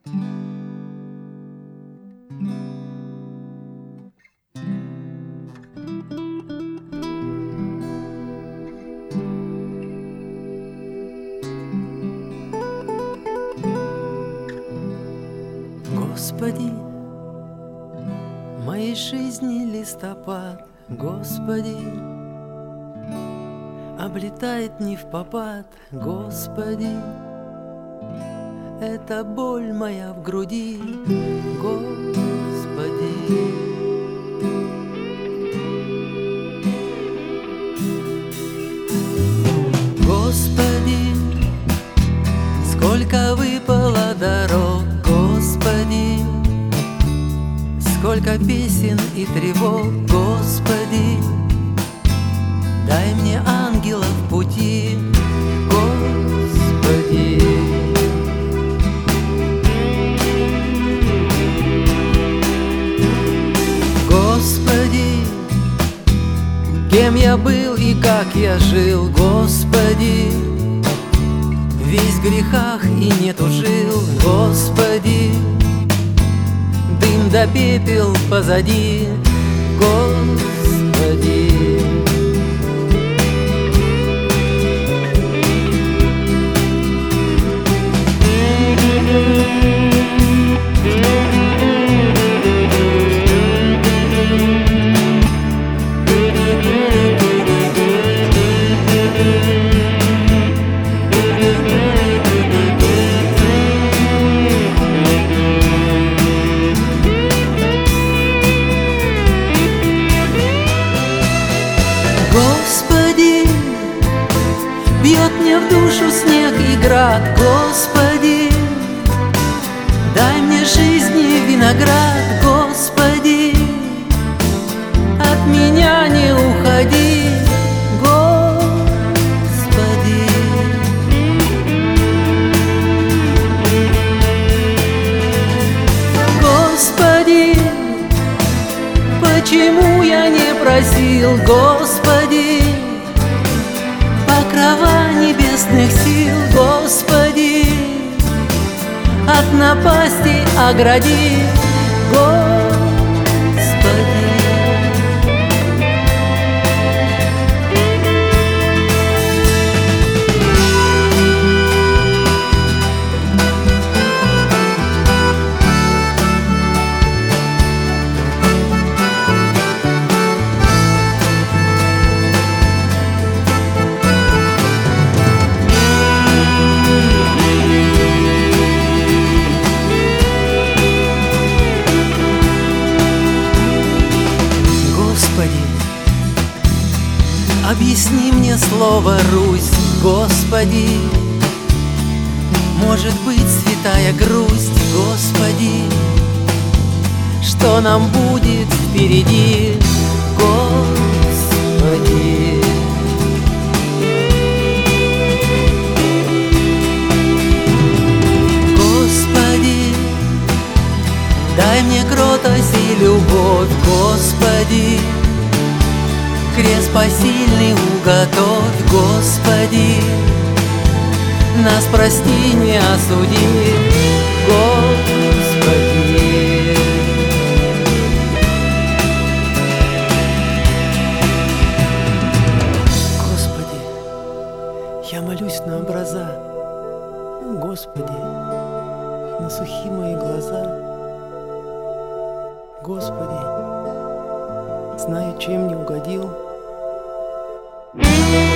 Господи, моей жизни листопад, Господи, облетает не впопад, Господи, это боль моя в груди, Господи. Господи, сколько выпало дорог, Господи, сколько песен и тревог, Господи, дай мне ангелов в пути, Господи. Господи, кем я был и как я жил, Господи, весь в грехах и нету жил, Господи, дым да пепел позади, Господи. Господи, бьет мне в душу снег и град, Господи, дай мне жизни виноград, Господи, от меня не уходи, Господи. Господи, почему я не просил, Господи, покрова небесных сил, Господи, от напасти огради, Господи. Объясни мне слово «Русь», Господи, может быть, святая грусть, Господи, что нам будет впереди, Господи. Господи, дай мне кротость и любовь, Господи, крест посильный уготовь, Господи, нас прости, не осуди, Господи. Господи, я молюсь на образа, Господи, на сухие мои глаза, Господи, знаю, чем не угодил.